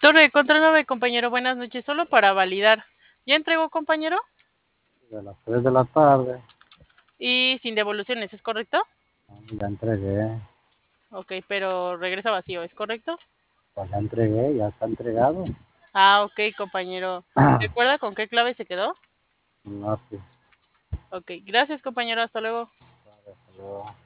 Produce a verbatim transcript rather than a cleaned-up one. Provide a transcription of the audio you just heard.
Torre de control nueve, compañero, buenas noches. Solo para validar. ¿Ya entregó, compañero? De las tres de la tarde. Y sin devoluciones, ¿es correcto? Ya entregué. Ok, pero regresa vacío, ¿es correcto? Pues ya entregué, ya está entregado. Ah, ok, compañero. ¿Recuerda con qué clave se quedó? No, sí. Ok, gracias, compañero. Hasta luego. Hasta luego.